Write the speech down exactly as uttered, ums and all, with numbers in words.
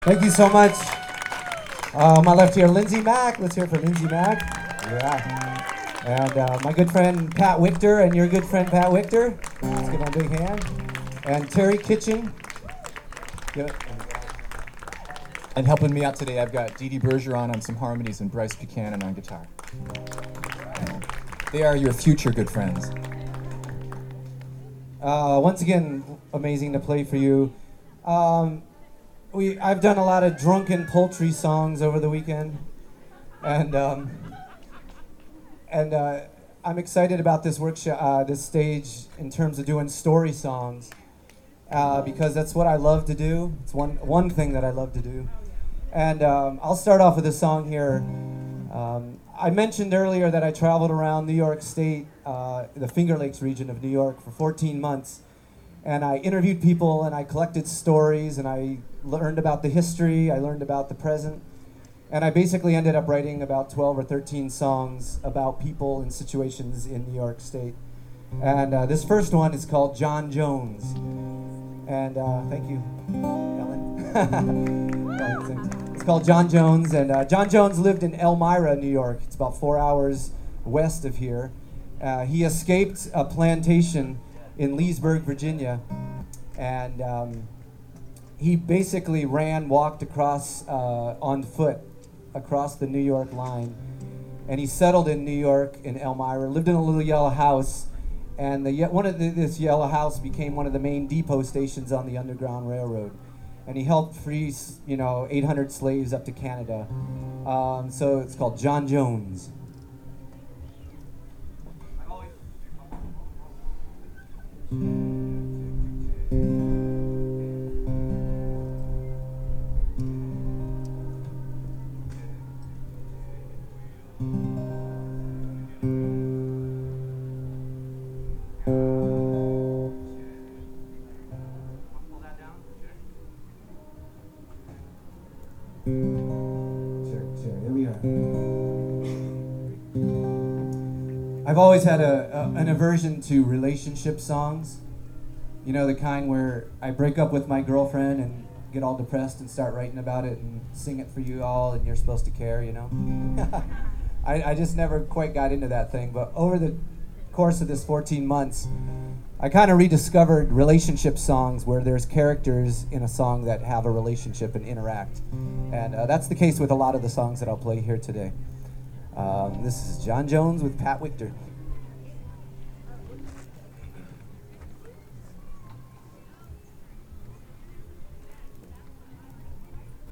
Thank you so much. Uh, on my left here, Lindsay Mack. Let's hear it for Lindsay Mack. Yeah. And uh, my good friend Pat Wichter, and your good friend Pat Wichter. Let's give him a big hand. And Terry Kitchen. Good. And helping me out today, I've got Dee Dee Bergeron on some harmonies and Bryce Buchanan on guitar. They are your future good friends. Uh, once again, amazing to play for you. Um, we I've done a lot of drunken poultry songs over the weekend, and um, and uh, I'm excited about this workshop, uh, this stage in terms of doing story songs, uh, because that's what I love to do. It's one one thing that I love to do, and um, I'll start off with a song here. Um, I mentioned earlier that I traveled around New York State, uh, the Finger Lakes region of New York, for fourteen months. And I interviewed people, and I collected stories, and I learned about the history, I learned about the present. And I basically ended up writing about twelve or thirteen songs about people and situations in New York State. And uh, this first one is called John Jones. And uh, thank you, Ellen. It's called John Jones, and uh, John Jones lived in Elmira, New York. It's about four hours west of here. Uh, he escaped a plantation in Leesburg, Virginia, and um, he basically ran, walked across uh, on foot across the New York line, and he settled in New York in Elmira, lived in a little yellow house, and the, one of the, this yellow house became one of the main depot stations on the Underground Railroad. And he helped free, you know, eight hundred slaves up to Canada. Um, so it's called John Jones. I've always had a, a an aversion to relationship songs. You know, the kind where I break up with my girlfriend and get all depressed and start writing about it and sing it for you all, and you're supposed to care, you know? I, I just never quite got into that thing. But over the course of this fourteen months, I kind of rediscovered relationship songs where there's characters in a song that have a relationship and interact. And uh, that's the case with a lot of the songs that I'll play here today. Um, this is John Jones with Pat Wichter.